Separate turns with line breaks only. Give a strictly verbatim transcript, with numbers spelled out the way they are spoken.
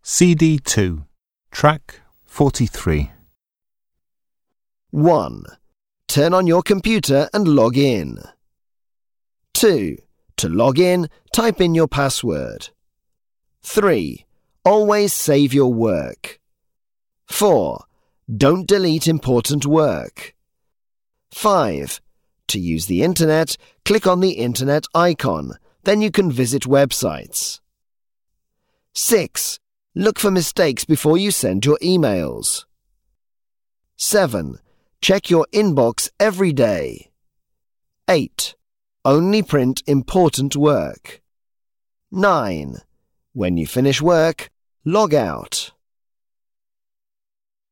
C D two, track forty-three.
one. Turn on your computer and log in. two. To log in, type in your password. three. Always save your work. four. Don't delete important work. five. To use the internet, click on the internet icon, then you can visit websites. six. Look for mistakes before you send your emails. seven. Check your inbox every day. eight. Only print important work. nine. When you finish work, log out.